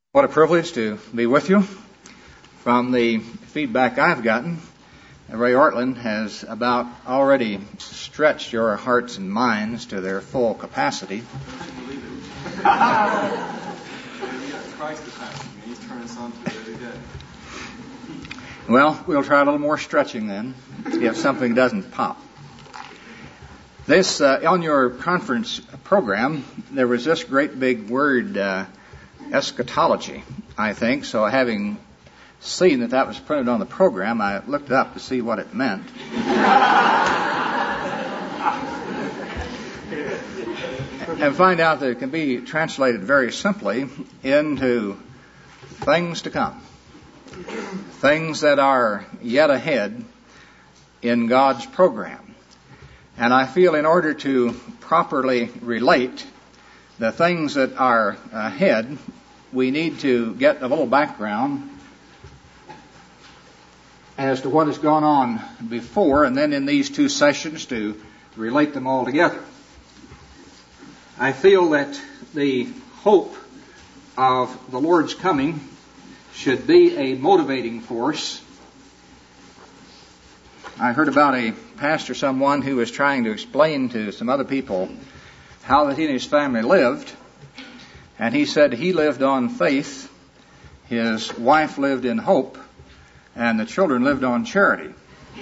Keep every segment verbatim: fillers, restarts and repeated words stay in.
What a privilege to be with you. From the feedback I've gotten, Ray Ortlund has about already stretched your hearts and minds to their full capacity. Well, we'll try a little more stretching then, if something doesn't pop. This, uh, on your conference program, there was this great big word, uh, eschatology, I think. So having seen that that was printed on the program, I looked it up to see what it meant. And find out that it can be translated very simply into things to come. Things that are yet ahead in God's program. And I feel in order to properly relate the things that are ahead, we need to get a little background as to what has gone on before, and then in these two sessions to relate them all together. I feel that the hope of the Lord's coming should be a motivating force. I heard about a pastor, someone who was trying to explain to some other people how that he and his family lived. And he said he lived on faith, his wife lived in hope, and the children lived on charity.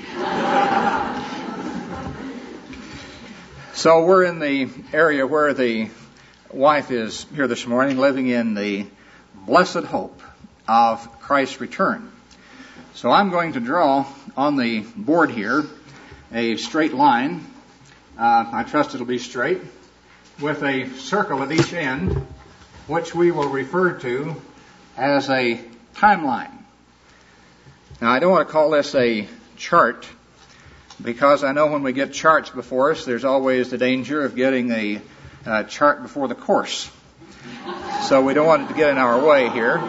So we're in the area where the wife is here this morning, living in the blessed hope of Christ's return. So I'm going to draw on the board here a straight line. Uh, I trust it'll be straight, with a circle at each end, which we will refer to as a timeline. Now, I don't want to call this a chart, because I know when we get charts before us, there's always the danger of getting a uh, chart before the course. So we don't want it to get in our way here.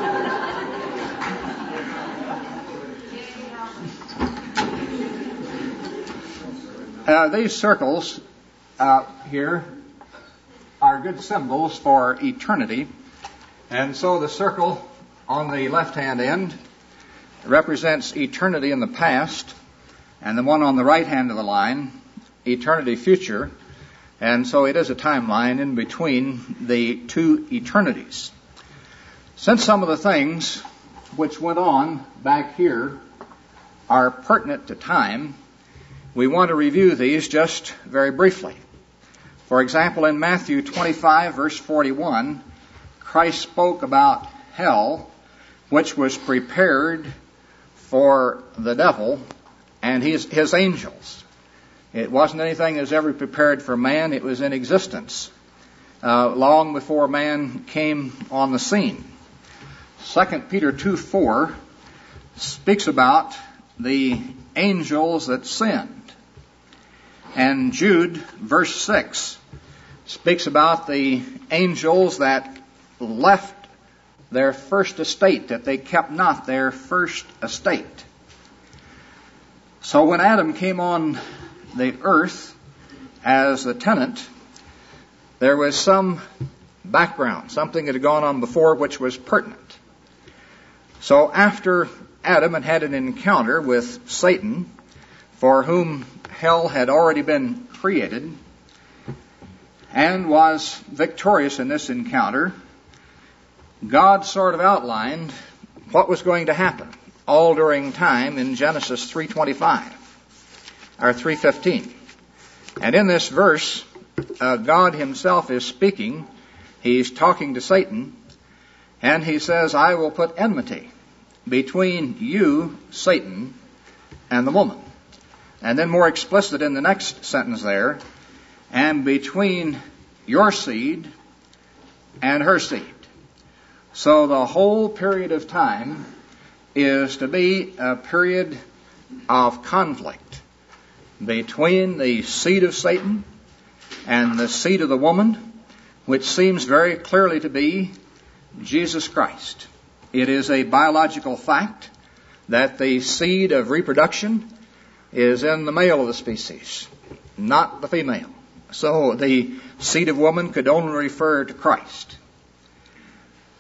Uh, these circles uh, here are good symbols for eternity. And so the circle on the left-hand end represents eternity in the past, and the one on the right hand of the line, eternity future. And so it is a timeline in between the two eternities. Since some of the things which went on back here are pertinent to time, we want to review these just very briefly. For example, in Matthew twenty-five, verse forty-one, Christ spoke about hell, which was prepared for the devil and his, his angels. It wasn't anything that was ever prepared for man. It was in existence uh, long before man came on the scene. Second Peter two four speaks about the angels that sinned. And Jude, verse six, speaks about the angels that left their first estate, that they kept not their first estate. So when Adam came on the earth as a tenant, there was some background, something that had gone on before which was pertinent. So after Adam had had an encounter with Satan, for whom hell had already been created, and was victorious in this encounter, God sort of outlined what was going to happen all during time in Genesis three twenty-five, or three fifteen. And in this verse, uh, God himself is speaking. He's talking to Satan, and he says, I will put enmity between you, Satan, and the woman. And then more explicit in the next sentence there, and between your seed and her seed. So the whole period of time is to be a period of conflict between the seed of Satan and the seed of the woman, which seems very clearly to be Jesus Christ. It is a biological fact that the seed of reproduction is in the male of the species, not the female. So the seed of woman could only refer to Christ.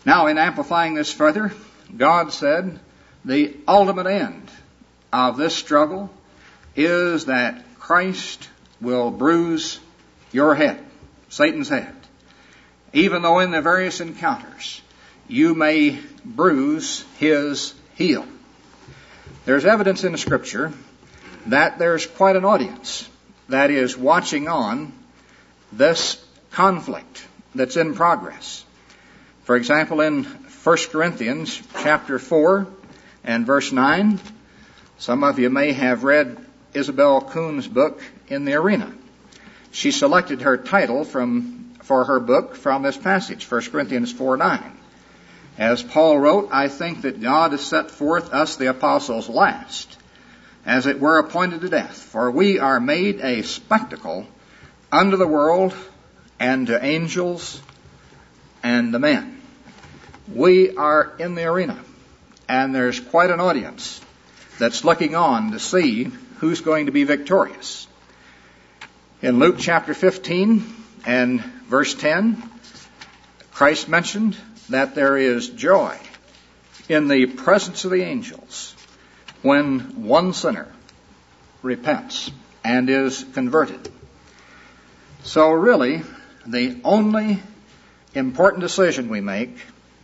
Now, in amplifying this further, God said the ultimate end of this struggle is that Christ will bruise your head, Satan's head, even though in the various encounters you may bruise his heel. There's evidence in the Scripture that there's quite an audience that is watching on this conflict that's in progress. For example, in First Corinthians chapter four and verse nine, some of you may have read Isabel Kuhn's book, In the Arena. She selected her title from for her book from this passage, First Corinthians four nine. As Paul wrote, I think that God has set forth us the apostles last, as it were appointed to death, for we are made a spectacle unto the world and to angels and the men. We are in the arena, and there's quite an audience that's looking on to see who's going to be victorious. In Luke chapter fifteen and verse ten, Christ mentioned that there is joy in the presence of the angels when one sinner repents and is converted. So really, the only important decision we make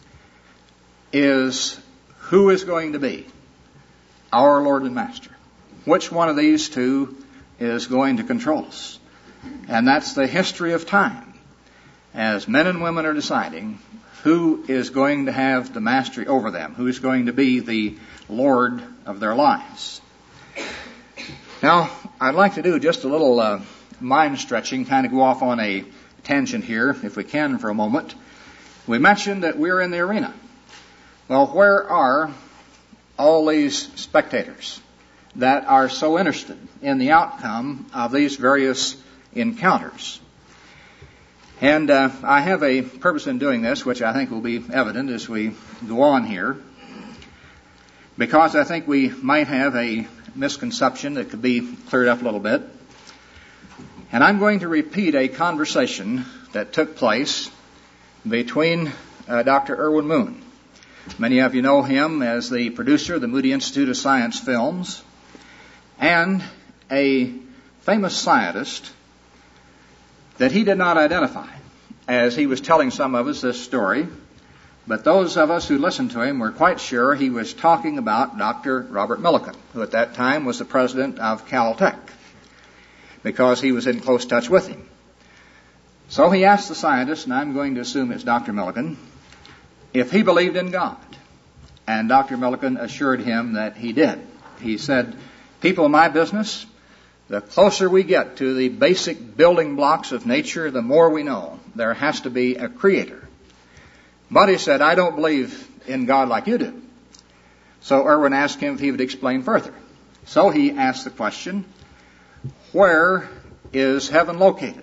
is who is going to be our Lord and Master. Which one of these two is going to control us? And that's the history of time, as men and women are deciding who is going to have the mastery over them, who is going to be the Lord of their lives. Now, I'd like to do just a little uh, mind stretching, kind of go off on a tangent here, if we can, for a moment. We mentioned that we're in the arena. Well, where are all these spectators that are so interested in the outcome of these various encounters? And uh, I have a purpose in doing this, which I think will be evident as we go on here, because I think we might have a misconception that could be cleared up a little bit. And I'm going to repeat a conversation that took place between uh, Doctor Irwin Moon. Many of you know him as the producer of the Moody Institute of Science films, and a famous scientist that he did not identify as he was telling some of us this story, but those of us who listened to him were quite sure he was talking about Doctor Robert Millikan, who at that time was the president of Caltech, because he was in close touch with him. So he asked the scientist, and I'm going to assume it's Doctor Millikan, if he believed in God. And Doctor Millikan assured him that he did. He said, people in my business, the closer we get to the basic building blocks of nature, the more we know there has to be a creator. But he said, I don't believe in God like you do. So Irwin asked him if he would explain further. So he asked the question, where is heaven located?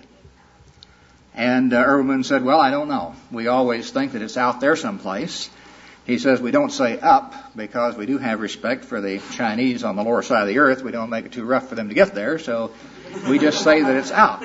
And uh, Irwin said, well, I don't know. We always think that it's out there someplace. He says we don't say up because we do have respect for the Chinese on the lower side of the earth. We don't make it too rough for them to get there, so we just say that it's out.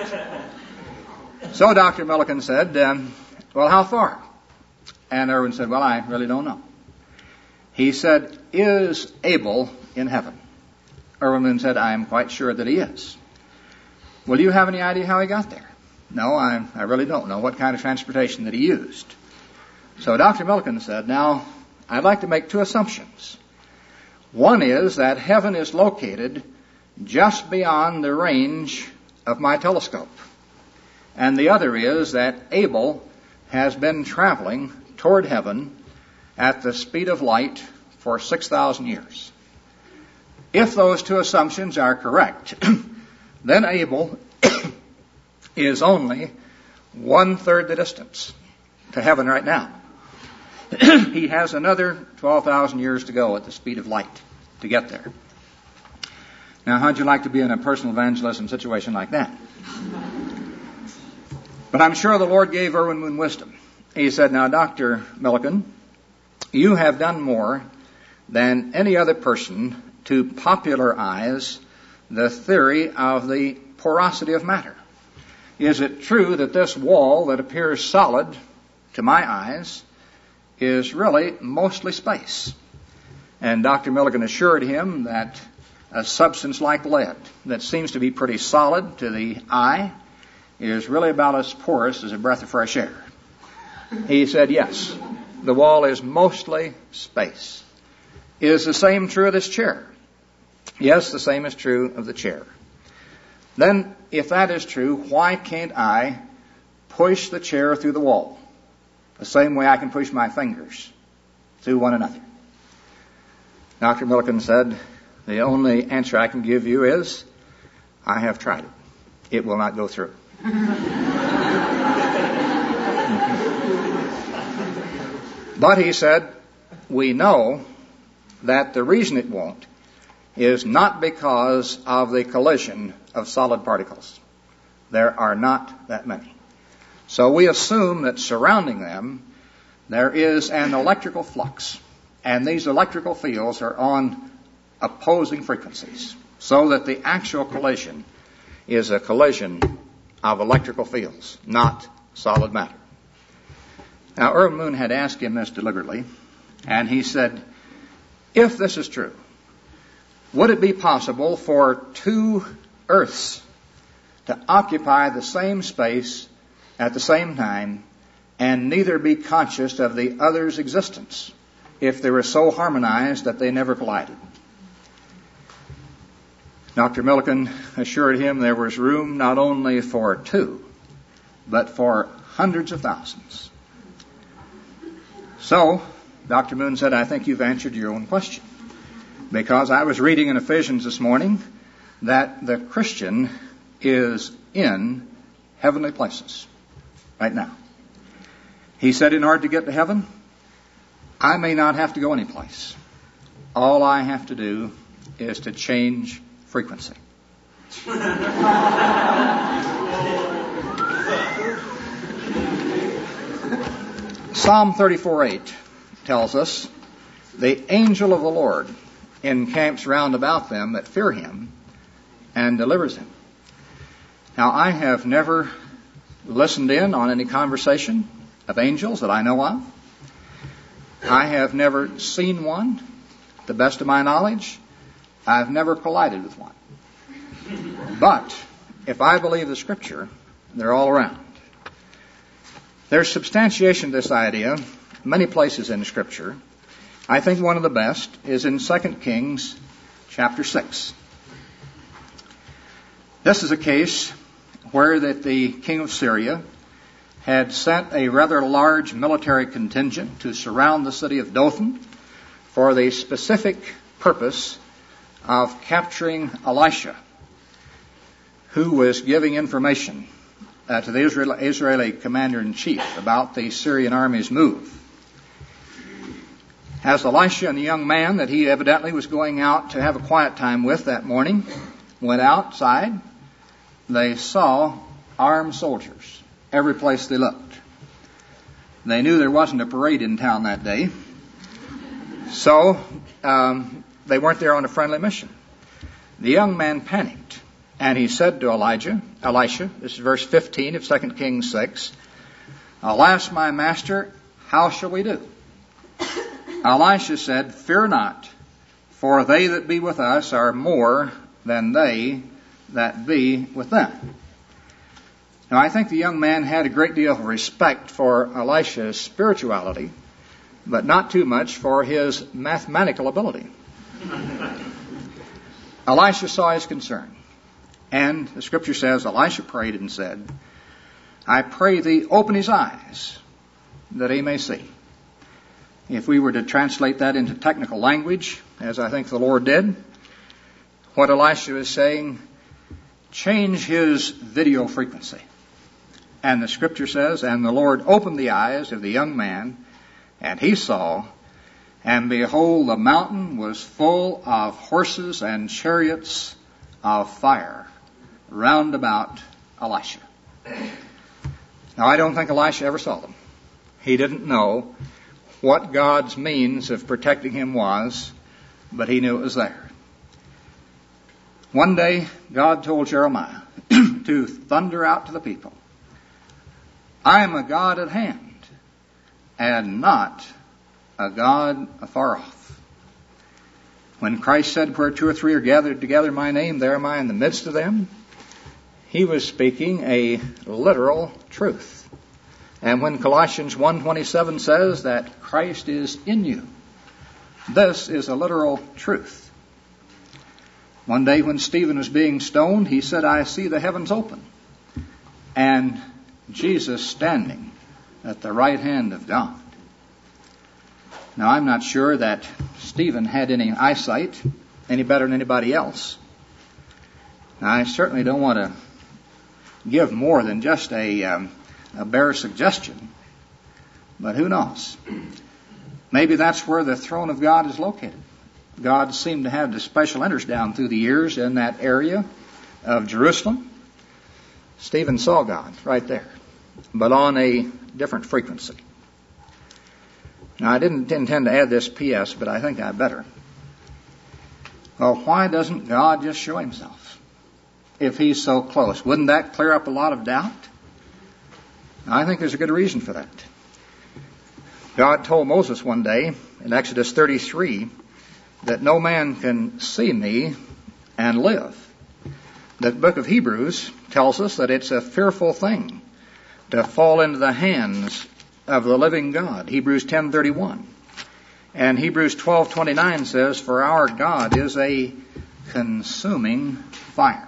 So Doctor Millikan said, um, well, how far? And Irwin said, well, I really don't know. He said, is Abel in heaven? Irwin said, I am quite sure that he is. Well, do you have any idea how he got there? No, I, I really don't know what kind of transportation that he used. So Doctor Millikan said, now, I'd like to make two assumptions. One is that heaven is located just beyond the range of my telescope. And the other is that Abel has been traveling toward heaven at the speed of light for six thousand years. If those two assumptions are correct, then Abel is only one-third the distance to heaven right now. He has another twelve thousand years to go at the speed of light to get there. Now, how'd you like to be in a personal evangelism situation like that? But I'm sure the Lord gave Irwin Moon wisdom. He said, now, Doctor Millikan, you have done more than any other person to popularize the theory of the porosity of matter. Is it true that this wall that appears solid to my eyes is really mostly space. And Doctor Millikan assured him that a substance like lead that seems to be pretty solid to the eye is really about as porous as a breath of fresh air. He said, yes, the wall is mostly space. Is the same true of this chair? Yes, the same is true of the chair. Then, if that is true, why can't I push the chair through the wall the same way I can push my fingers through one another? Doctor Millikan said, the only answer I can give you is, I have tried it. It will not go through. But he said, we know that the reason it won't is not because of the collision of solid particles. There are not that many. So we assume that surrounding them, there is an electrical flux. And these electrical fields are on opposing frequencies. So that the actual collision is a collision of electrical fields, not solid matter. Now, Irwin Moon had asked him this deliberately, and he said, if this is true, would it be possible for two Earths to occupy the same space at the same time and neither be conscious of the other's existence if they were so harmonized that they never collided? Doctor Millikan assured him there was room not only for two, but for hundreds of thousands. So, Doctor Moon said, I think you've answered your own question. Because I was reading in Ephesians this morning that the Christian is in heavenly places right now. He said, in order to get to heaven, I may not have to go anyplace. All I have to do is to change frequency. Psalm thirty-four eight tells us, the angel of the Lord encamps round about them that fear him and delivers them. Now, I have never listened in on any conversation of angels that I know of. I have never seen one. To the best of my knowledge, I've never collided with one. But if I believe the Scripture, they're all around. There's substantiation of this idea many places in Scripture. I think one of the best is in Second Kings chapter six. This is a case where that the king of Syria had sent a rather large military contingent to surround the city of Dothan for the specific purpose of capturing Elisha, who was giving information uh, to the Israel, Israeli commander-in-chief about the Syrian army's move. As Elisha and the young man that he evidently was going out to have a quiet time with that morning went outside, they saw armed soldiers every place they looked. They knew there wasn't a parade in town that day, so um, they weren't there on a friendly mission. The young man panicked, and he said to Elijah, Elisha, this is verse fifteen of Second Kings six, Alas, my master, how shall we do? Elisha said, Fear not, for they that be with us are more than they that be with them. Now, I think the young man had a great deal of respect for Elisha's spirituality, but not too much for his mathematical ability. Elisha saw his concern, and the Scripture says, Elisha prayed and said, I pray thee, open his eyes, that he may see. If we were to translate that into technical language, as I think the Lord did, what Elisha is saying, change his video frequency. And the Scripture says, and the Lord opened the eyes of the young man, and he saw, and behold, the mountain was full of horses and chariots of fire round about Elisha. Now, I don't think Elisha ever saw them. He didn't know what God's means of protecting him was, but he knew it was there. One day, God told Jeremiah to thunder out to the people, I am a God at hand, and not a God afar off. When Christ said, where two or three are gathered together in my name, there am I in the midst of them, he was speaking a literal truth. And when Colossians one twenty-seven says that Christ is in you, this is a literal truth. One day when Stephen was being stoned, he said, I see the heavens open, and Jesus standing at the right hand of God. Now, I'm not sure that Stephen had any eyesight any better than anybody else. Now, I certainly don't want to give more than just a, um, a bare suggestion, but who knows? Maybe that's where the throne of God is located. God seemed to have the special interest down through the years in that area of Jerusalem. Stephen saw God right there, but on a different frequency. Now, I didn't intend to add this P S, but I think I better. Well, why doesn't God just show himself if he's so close? Wouldn't that clear up a lot of doubt? I think there's a good reason for that. God told Moses one day in Exodus thirty-three that no man can see me and live. The book of Hebrews tells us that it's a fearful thing to fall into the hands of the living God. Hebrews ten thirty-one. And Hebrews twelve twenty-nine says, for our God is a consuming fire.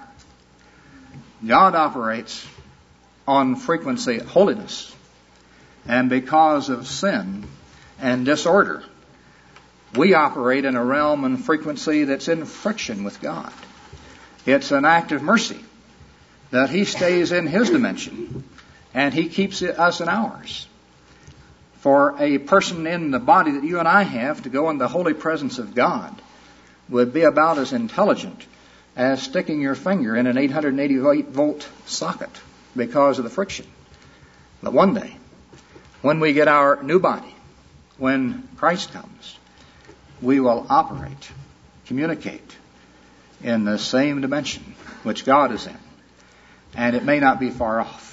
God operates on frequency holiness. And because of sin and disorder, we operate in a realm and frequency that's in friction with God. It's an act of mercy that he stays in his dimension and he keeps us in ours. For a person in the body that you and I have to go in the holy presence of God would be about as intelligent as sticking your finger in an eight hundred eighty-eight volt socket because of the friction. But one day, when we get our new body, when Christ comes, we will operate, communicate in the same dimension which God is in. And it may not be far off.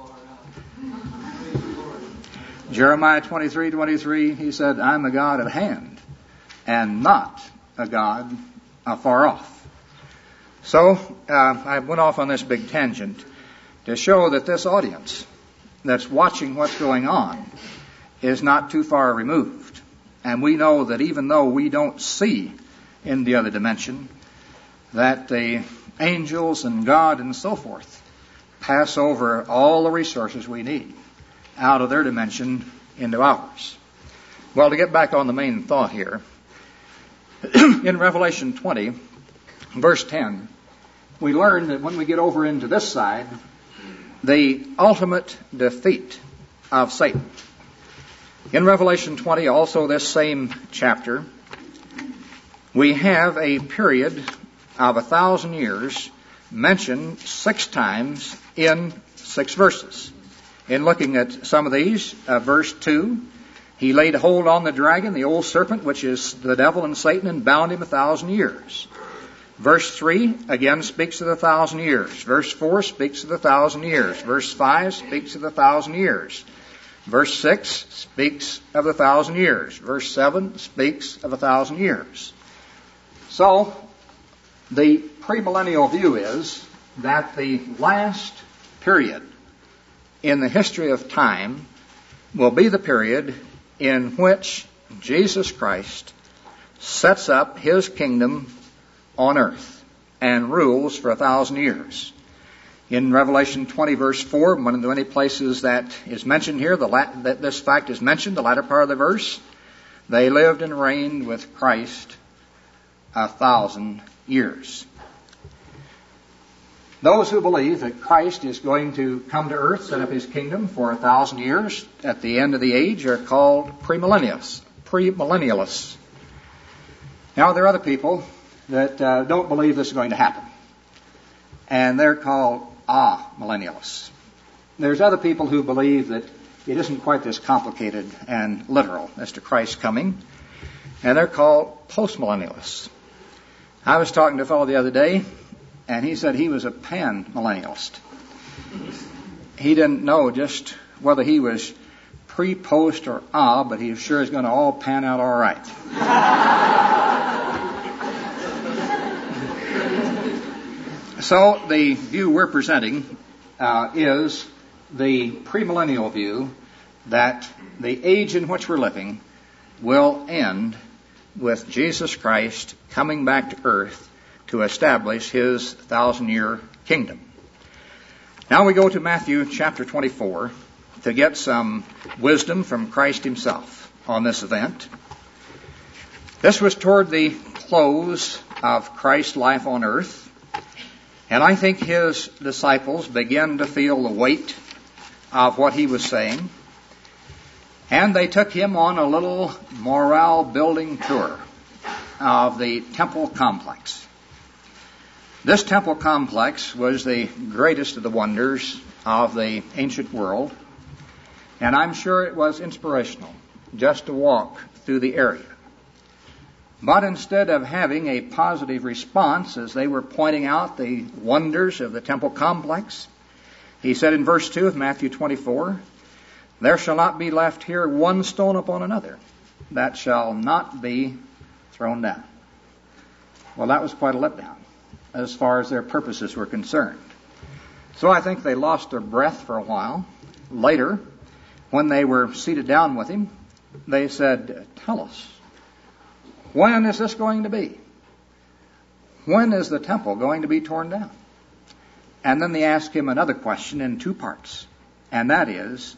Jeremiah twenty-three twenty-three, he said, I'm a God at hand and not a God afar off. So uh, I went off on this big tangent to show that this audience that's watching what's going on is not too far removed. And we know that even though we don't see in the other dimension, that the angels and God and so forth pass over all the resources we need out of their dimension into ours. Well, to get back on the main thought here, in Revelation twenty, verse ten, we learn that when we get over into this side, the ultimate defeat of Satan. In Revelation twenty, also this same chapter, we have a period of a thousand years mentioned six times in six verses. In looking at some of these, uh, verse two, he laid hold on the dragon, the old serpent, which is the devil and Satan, and bound him a thousand years. Verse three again speaks of the thousand years. Verse four speaks of the thousand years. Verse five speaks of the thousand years. Verse six speaks of the thousand years. Verse seven speaks of a thousand years. So, the premillennial view is that the last period in the history of time will be the period in which Jesus Christ sets up his kingdom on earth and rules for a thousand years. In Revelation twenty, verse four, one of the many places that is mentioned here, the la- that this fact is mentioned, the latter part of the verse, they lived and reigned with Christ a thousand years. Those who believe that Christ is going to come to earth, set up his kingdom for a thousand years at the end of the age, are called premillennialists. Premillennialists. Now, there are other people that uh, don't believe this is going to happen, and they're called amillennialists. There's other people who believe that it isn't quite this complicated and literal as to Christ's coming, and they're called postmillennialists. I was talking to a fellow the other day, and he said he was a pan-millennialist. He didn't know just whether he was pre, post, or ah, but he sure is going to all pan out all right. So the view we're presenting uh, is the premillennial view that the age in which we're living will end with Jesus Christ coming back to earth to establish his thousand-year kingdom. Now we go to Matthew chapter twenty-four to get some wisdom from Christ himself on this event. This was toward the close of Christ's life on earth, and I think his disciples began to feel the weight of what he was saying, and they took him on a little morale building tour of the temple complex. This temple complex was the greatest of the wonders of the ancient world, and I'm sure it was inspirational just to walk through the area. But instead of having a positive response as they were pointing out the wonders of the temple complex, he said in verse two of Matthew twenty-four, "There shall not be left here one stone upon another that shall not be thrown down." Well, that was quite a letdown as far as their purposes were concerned. So I think they lost their breath for a while. Later, when they were seated down with him, they said, "Tell us, when is this going to be? When is the temple going to be torn down?" And then they asked him another question in two parts, and that is,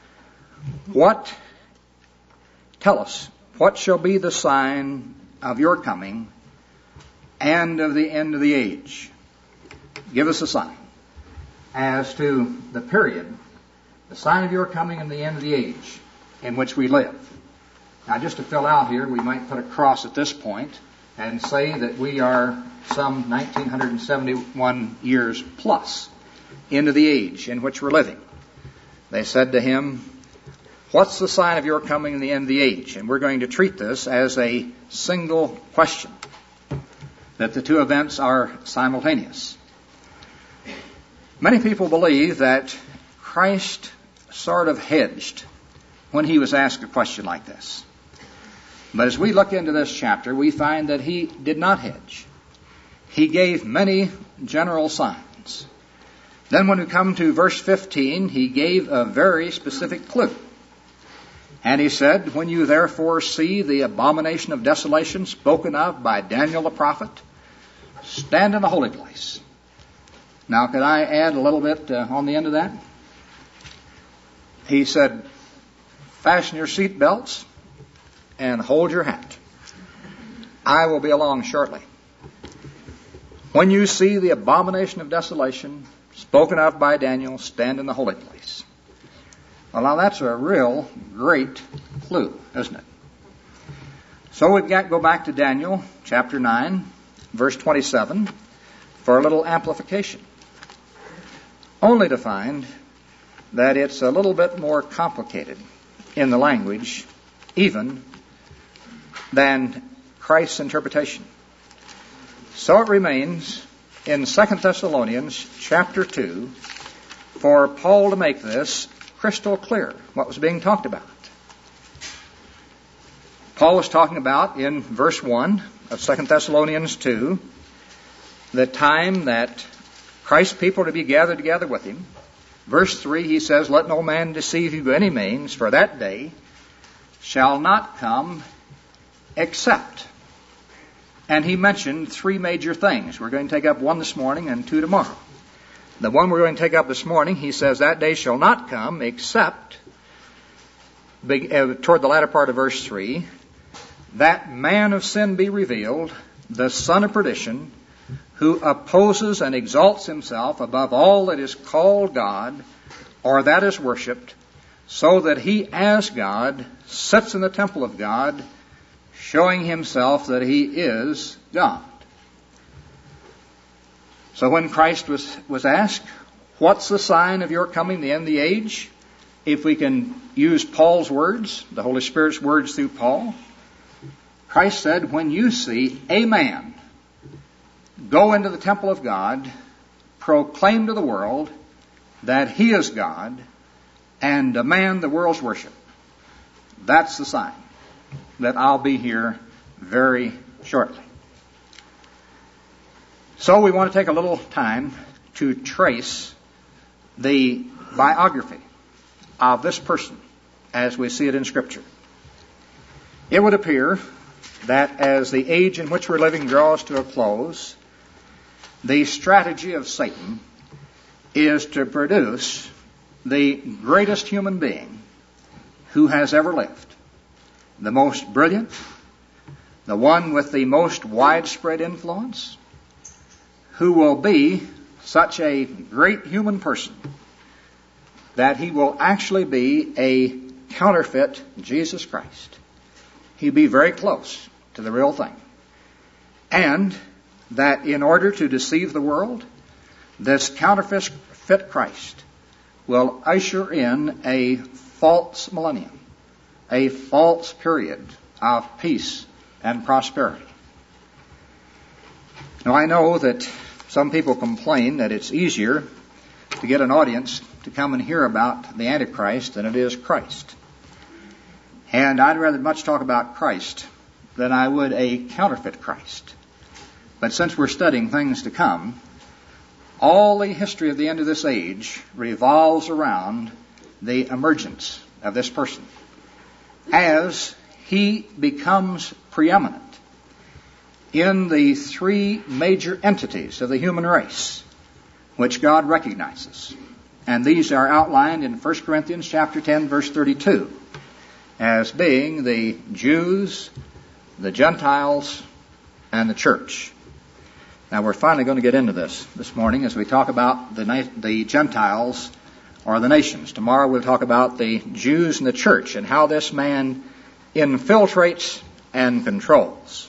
What, tell us, what shall be the sign of your coming and of the end of the age? Give us a sign as to the period, the sign of your coming and the end of the age in which we live. Now, just to fill out here, we might put a cross at this point and say that we are some nineteen seventy-one years plus into the age in which we're living. They said to him, "What's the sign of your coming and the end of the age?" And we're going to treat this as a single question, that the two events are simultaneous. Many people believe that Christ sort of hedged when he was asked a question like this. But as we look into this chapter, we find that he did not hedge. He gave many general signs. Then when we come to verse fifteen, he gave a very specific clue. And he said, "When you therefore see the abomination of desolation spoken of by Daniel the prophet, stand in the holy place." Now, could I add a little bit uh, on the end of that? He said, "Fasten your seat belts and hold your hat. I will be along shortly. When you see the abomination of desolation spoken of by Daniel, stand in the holy place." Well, now that's a real great clue, isn't it? So we've got to go back to Daniel chapter nine, verse twenty-seven, for a little amplification. Only to find that it's a little bit more complicated in the language, even than Christ's interpretation. So it remains in Second Thessalonians chapter two for Paul to make this crystal clear, what was being talked about. Paul was talking about in verse one of Second Thessalonians two, the time that Christ's people are to be gathered together with him. Verse three, he says, "Let no man deceive you by any means, for that day shall not come except." And he mentioned three major things. We're going to take up one this morning and two tomorrow. The one we're going to take up this morning, he says, that day shall not come except, toward the latter part of verse three, that man of sin be revealed, the son of perdition, who opposes and exalts himself above all that is called God or that is worshipped, so that he as God sits in the temple of God, showing himself that he is God. So when Christ was, was asked, what's the sign of your coming, the end of the age? If we can use Paul's words, the Holy Spirit's words through Paul, Christ said, when you see a man go into the temple of God, proclaim to the world that he is God, and demand the world's worship, that's the sign that I'll be here very shortly. So we want to take a little time to trace the biography of this person as we see it in Scripture. It would appear that as the age in which we're living draws to a close, the strategy of Satan is to produce the greatest human being who has ever lived, the most brilliant, the one with the most widespread influence, who will be such a great human person that he will actually be a counterfeit Jesus Christ. He'll be very close to the real thing. And that in order to deceive the world, this counterfeit Christ will usher in a false millennium, a false period of peace and prosperity. Now, I know that some people complain that it's easier to get an audience to come and hear about the Antichrist than it is Christ. And I'd rather much talk about Christ than I would a counterfeit Christ. But since we're studying things to come, all the history of the end of this age revolves around the emergence of this person as he becomes preeminent in the three major entities of the human race which God recognizes. And these are outlined in First Corinthians chapter ten, verse thirty-two, as being the Jews, the Gentiles, and the church. Now we're finally going to get into this this morning as we talk about the, na- the Gentiles or the nations. Tomorrow we'll talk about the Jews and the church and how this man infiltrates and controls.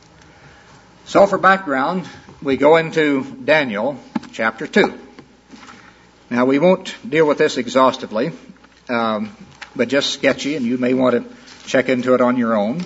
So for background, we go into Daniel chapter two. Now we won't deal with this exhaustively, um, but just sketchy, and you may want to check into it on your own.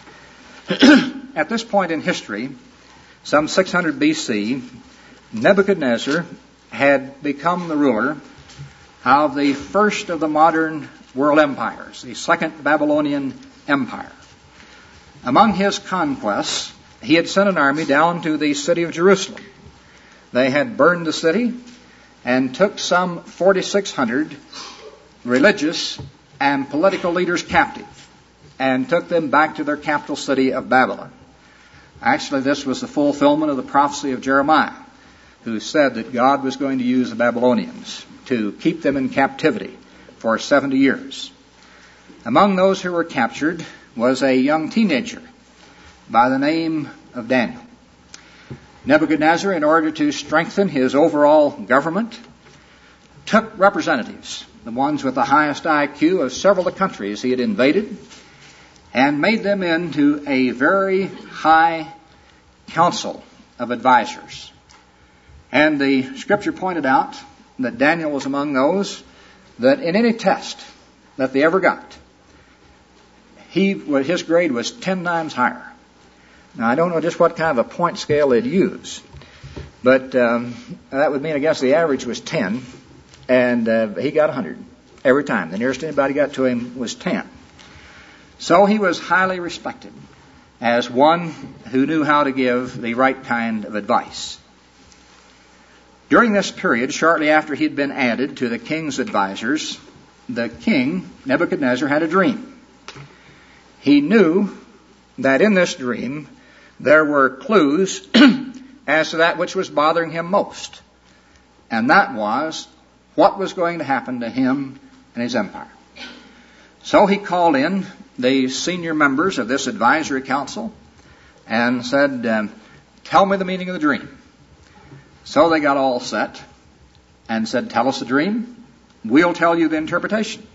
At this point in history, some six hundred B C, Nebuchadnezzar had become the ruler of the first of the modern world empires, the Second Babylonian Empire. Among his conquests, he had sent an army down to the city of Jerusalem. They had burned the city and took some forty-six hundred religious and political leaders captive and took them back to their capital city of Babylon. Actually, this was the fulfillment of the prophecy of Jeremiah, who said that God was going to use the Babylonians to keep them in captivity for seventy years. Among those who were captured was a young teenager by the name of Daniel. Nebuchadnezzar, in order to strengthen his overall government, took representatives, the ones with the highest I Q of several of the countries he had invaded, and made them into a very high council of advisors. And the scripture pointed out that Daniel was among those that in any test that they ever got, he his grade was ten times higher. Now, I don't know just what kind of a point scale they'd use, but um, that would mean, I guess, the average was ten, and uh, he got one hundred every time. The nearest anybody got to him was ten. So he was highly respected as one who knew how to give the right kind of advice. During this period, shortly after he'd been added to the king's advisors, the king, Nebuchadnezzar, had a dream. He knew that in this dream there were clues as to that which was bothering him most, and that was what was going to happen to him and his empire. So he called in the senior members of this advisory council and said, um, tell me the meaning of the dream. So they got all set and said, tell us the dream. We'll tell you the interpretation.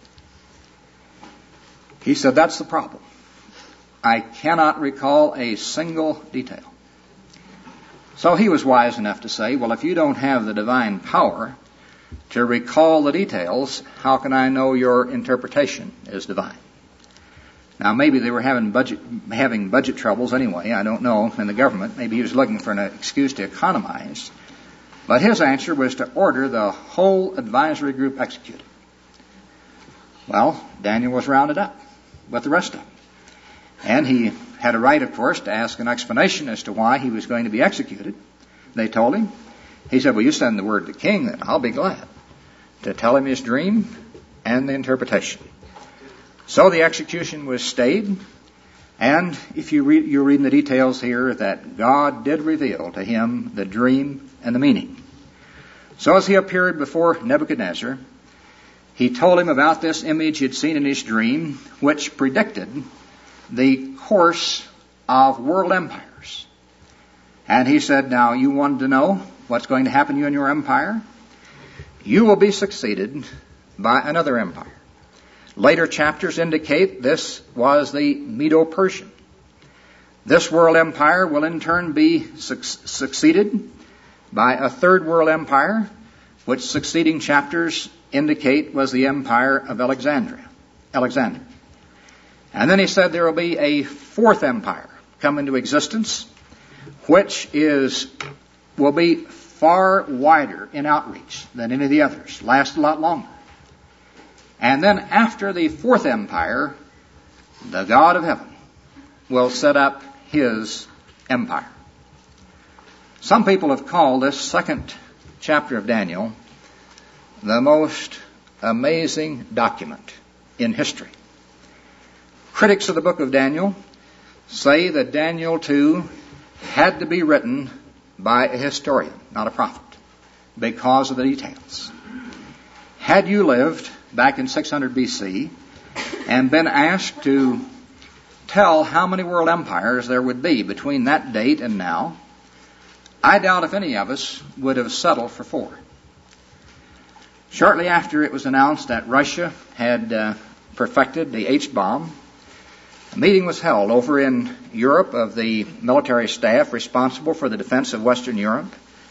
He said, that's the problem. I cannot recall a single detail. So he was wise enough to say, well, if you don't have the divine power to recall the details, how can I know your interpretation is divine? Now, maybe they were having budget having budget troubles anyway, I don't know, in the government. Maybe he was looking for an excuse to economize. But his answer was to order the whole advisory group executed. Well, Daniel was rounded up. with the rest of them. And he had a right, of course, to ask an explanation as to why he was going to be executed. They told him. He said, well, you send the word to the king, and I'll be glad to tell him his dream and the interpretation. So the execution was stayed. And if you read, you're reading the details here, that God did reveal to him the dream and the meaning. So as he appeared before Nebuchadnezzar, he told him about this image he'd seen in his dream, which predicted the course of world empires. And he said, now you wanted to know what's going to happen to you in your empire? You will be succeeded by another empire. Later chapters indicate this was the Medo-Persian. This world empire will in turn be su- succeeded by a third world empire, which succeeding chapters indicate was the empire of Alexandria. Alexander. And then he said there will be a fourth empire come into existence, which is will be far wider in outreach than any of the others, last a lot longer. And then after the fourth empire, the God of heaven will set up his empire. Some people have called this second chapter of Daniel the most amazing document in history. Critics of the book of Daniel say that Daniel two had to be written by a historian, not a prophet, because of the details. Had you lived back in six hundred B C and been asked to tell how many world empires there would be between that date and now, I doubt if any of us would have settled for four. Shortly after it was announced that Russia had uh, perfected the H-bomb, a meeting was held over in Europe of the military staff responsible for the defense of Western Europe,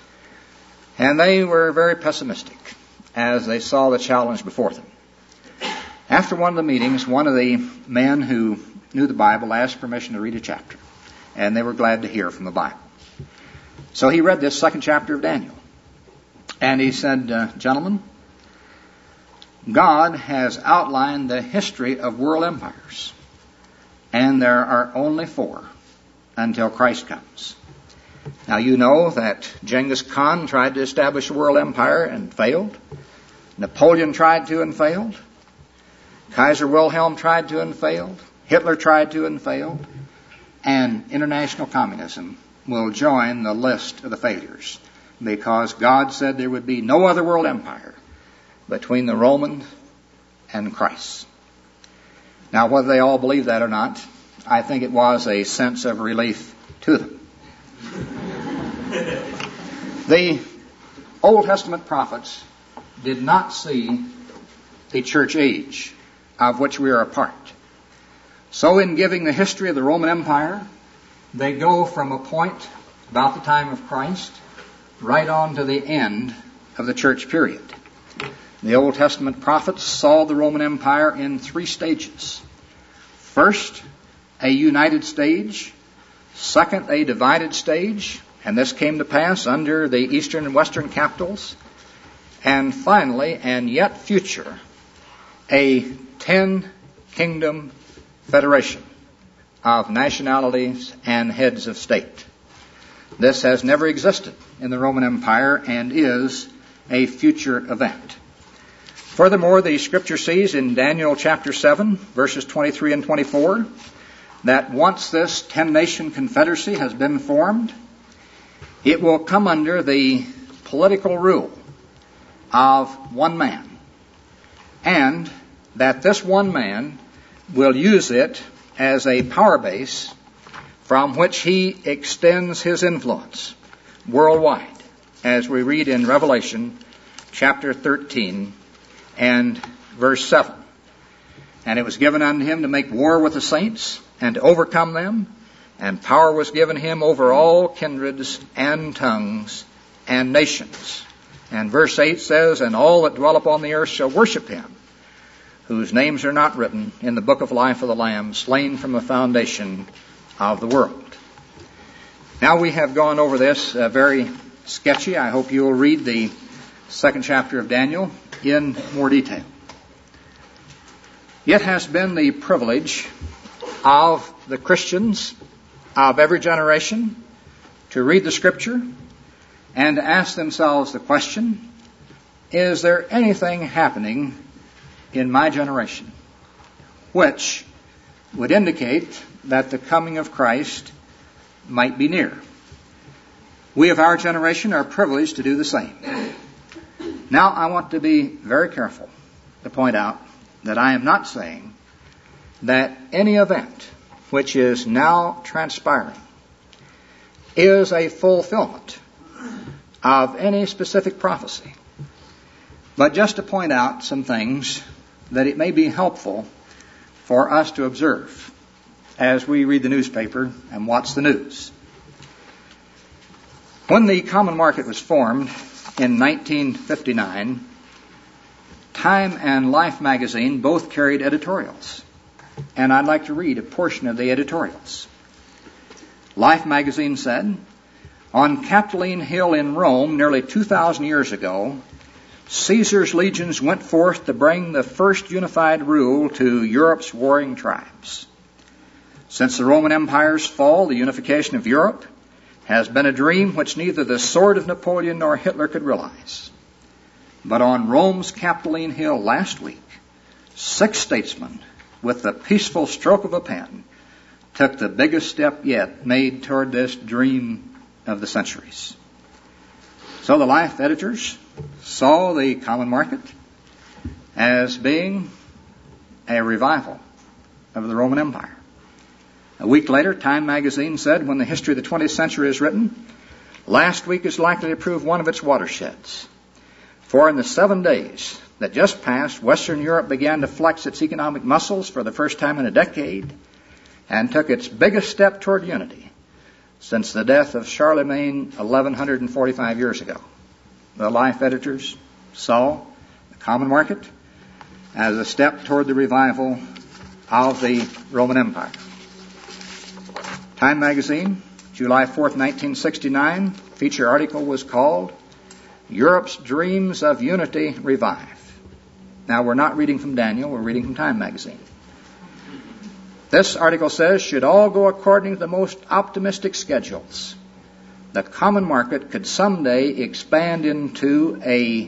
and they were very pessimistic as they saw the challenge before them. After one of the meetings, one of the men who knew the Bible asked permission to read a chapter, and they were glad to hear from the Bible. So he read this second chapter of Daniel, and he said, uh, gentlemen, God has outlined the history of world empires, and there are only four until Christ comes. Now you know that Genghis Khan tried to establish a world empire and failed. Napoleon tried to and failed. Kaiser Wilhelm tried to and failed. Hitler tried to and failed. And international communism will join the list of the failures, because God said there would be no other world empire between the Romans and Christ. Now, whether they all believe that or not, I think it was a sense of relief to them. The Old Testament prophets did not see the church age of which we are a part. So in giving the history of the Roman Empire, they go from a point about the time of Christ right on to the end of the church period. The Old Testament prophets saw the Roman Empire in three stages. First, a united stage. Second, a divided stage. And this came to pass under the eastern and western capitals. And finally, and yet future, a ten-kingdom federation of nationalities and heads of state. This has never existed in the Roman Empire and is a future event. Furthermore, the Scripture sees in Daniel chapter seven, verses twenty-three and twenty-four, that once this ten-nation confederacy has been formed, it will come under the political rule of one man, and that this one man will use it as a power base from which he extends his influence worldwide, as we read in Revelation chapter thirteen and verse seven. And it was given unto him to make war with the saints and to overcome them, and power was given him over all kindreds and tongues and nations. And verse eight says, and all that dwell upon the earth shall worship him, whose names are not written in the book of life of the Lamb, slain from the foundation of the world. Now we have gone over this uh, very sketchy. I hope you will read the second chapter of Daniel in more detail. It has been the privilege of the Christians of every generation to read the Scripture and to ask themselves the question, is there anything happening in my generation which would indicate that the coming of Christ might be near? We of our generation are privileged to do the same. Now, I want to be very careful to point out that I am not saying that any event which is now transpiring is a fulfillment of any specific prophecy, but just to point out some things that it may be helpful for us to observe as we read the newspaper and watch the news. When the common market was formed in nineteen fifty-nine, Time and Life magazine both carried editorials, and I'd like to read a portion of the editorials. Life magazine said, "On Capitoline Hill in Rome nearly two thousand years ago, Caesar's legions went forth to bring the first unified rule to Europe's warring tribes. Since the Roman Empire's fall, the unification of Europe has been a dream which neither the sword of Napoleon nor Hitler could realize. But on Rome's Capitoline Hill last week, six statesmen, with the peaceful stroke of a pen, took the biggest step yet made toward this dream of the centuries." So the Life editors saw the common market as being a revival of the Roman Empire. A week later, Time magazine said, when the history of the twentieth century is written, last week is likely to prove one of its watersheds. For in the seven days that just passed, Western Europe began to flex its economic muscles for the first time in a decade and took its biggest step toward unity since the death of Charlemagne eleven forty-five years ago. The Life editors saw the common market as a step toward the revival of the Roman Empire. Time magazine, July fourth, nineteen sixty-nine, feature article was called "Europe's Dreams of Unity Revive." Now, we're not reading from Daniel, we're reading from Time magazine. This article says, should all go according to the most optimistic schedules, the common market could someday expand into a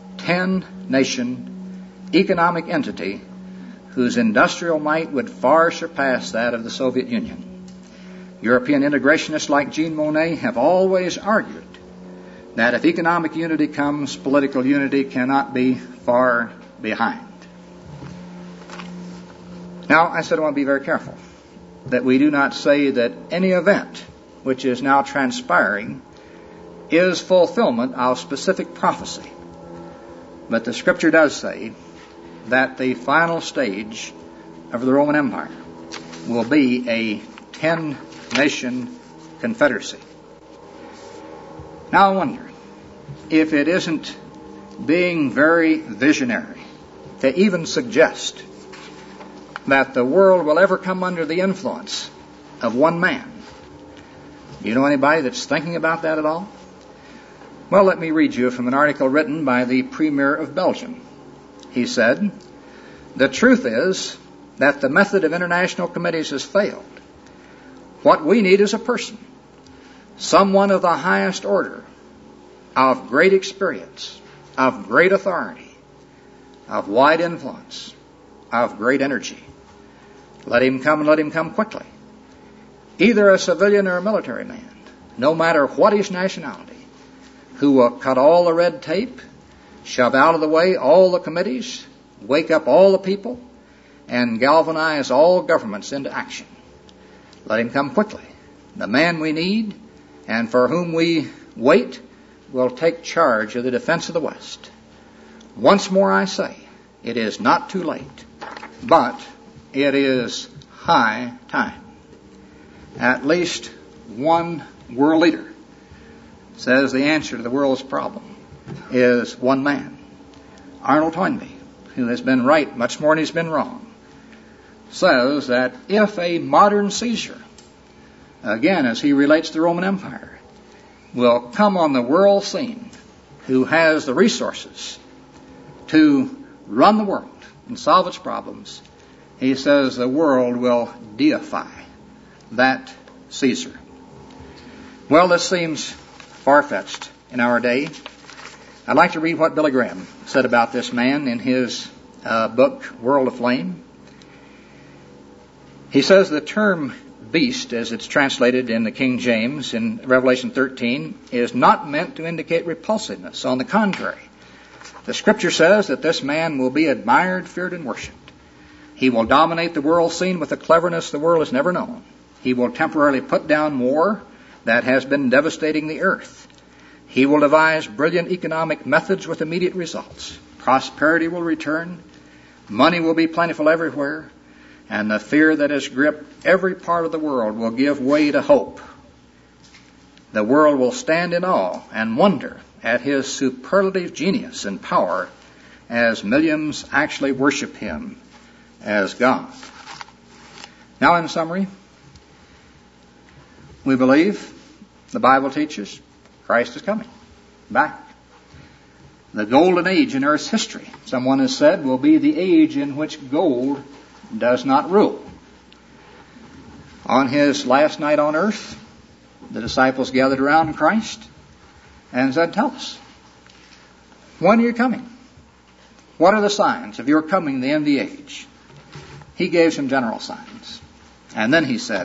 ten-nation economic entity whose industrial might would far surpass that of the Soviet Union. European integrationists like Jean Monnet have always argued that if economic unity comes, political unity cannot be far behind. Now, I said I want to be very careful that we do not say that any event which is now transpiring is fulfillment of specific prophecy. But the Scripture does say that the final stage of the Roman Empire will be a ten-nation confederacy. Now I wonder if it isn't being very visionary to even suggest that the world will ever come under the influence of one man. Do you know anybody that's thinking about that at all? Well, let me read you from an article written by the Premier of Belgium. He said, "The truth is that the method of international committees has failed. What we need is a person, someone of the highest order, of great experience, of great authority, of wide influence, of great energy. Let him come and let him come quickly. Either a civilian or a military man, no matter what his nationality, who will cut all the red tape, shove out of the way all the committees, wake up all the people, and galvanize all governments into action. Let him come quickly. The man we need and for whom we wait will take charge of the defense of the West. Once more I say, it is not too late, but it is high time." At least one world leader says the answer to the world's problem is one man. Arnold Toynbee, who has been right much more than he's been wrong, says that if a modern Caesar, again as he relates to the Roman Empire, will come on the world scene, who has the resources to run the world and solve its problems, he says the world will deify that Caesar. Well, this seems far-fetched in our day. I'd like to read what Billy Graham said about this man in his uh, book, World of Flame. He says the term beast, as it's translated in the King James in Revelation thirteen, is not meant to indicate repulsiveness. On the contrary, the Scripture says that this man will be admired, feared, and worshipped. He will dominate the world scene with a cleverness the world has never known. He will temporarily put down war that has been devastating the earth. He will devise brilliant economic methods with immediate results. Prosperity will return. Money will be plentiful everywhere. And the fear that has gripped every part of the world will give way to hope. The world will stand in awe and wonder at his superlative genius and power as millions actually worship him as God. Now, in summary, we believe, the Bible teaches, Christ is coming back. The golden age in earth's history, someone has said, will be the age in which gold does not rule. On his last night on earth, the disciples gathered around Christ and said, tell us, when are you coming? What are the signs of your coming, the end of the age? He gave some general signs. And then he said,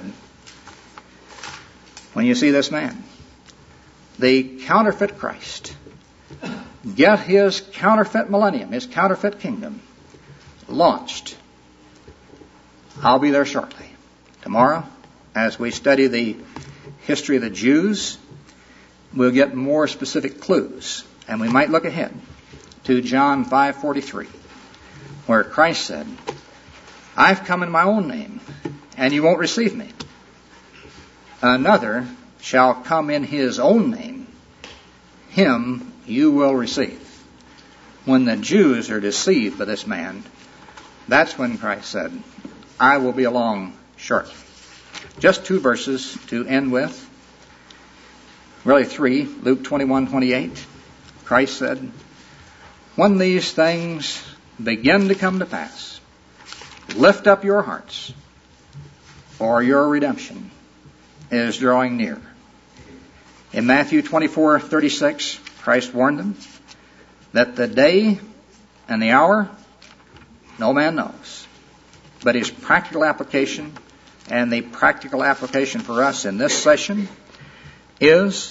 when you see this man, the counterfeit Christ, get his counterfeit millennium, his counterfeit kingdom launched. I'll be there shortly. Tomorrow, as we study the history of the Jews, we'll get more specific clues. And we might look ahead to John five forty-three, where Christ said, I've come in my own name, and you won't receive me. Another shall come in his own name. Him you will receive. When the Jews are deceived by this man, that's when Christ said, I will be along shortly. Just two verses to end with. Really three. Luke twenty-one twenty-eight. Christ said, when these things begin to come to pass, lift up your hearts, for your redemption is drawing near. In Matthew twenty-four thirty-six, Christ warned them that the day and the hour no man knows. But his practical application, and the practical application for us in this session, is,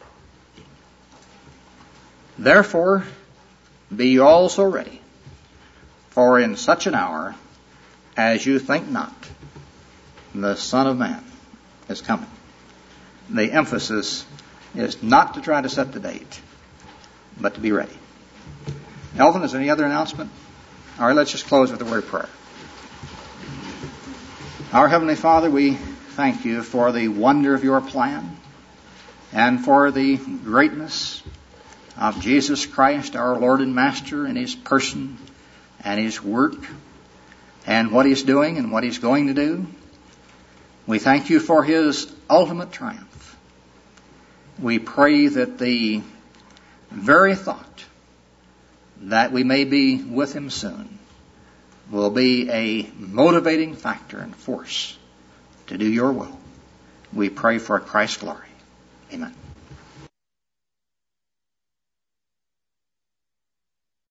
therefore, be also ready, for in such an hour as you think not, the Son of Man is coming. The emphasis is not to try to set the date, but to be ready. Elvin, is there any other announcement? All right, let's just close with a word of prayer. Our Heavenly Father, we thank you for the wonder of your plan and for the greatness of Jesus Christ, our Lord and Master, in his person and his work and what he's doing and what he's going to do. We thank you for his ultimate triumph. We pray that the very thought that we may be with him soon will be a motivating factor and force to do your will. We pray for Christ's glory. Amen.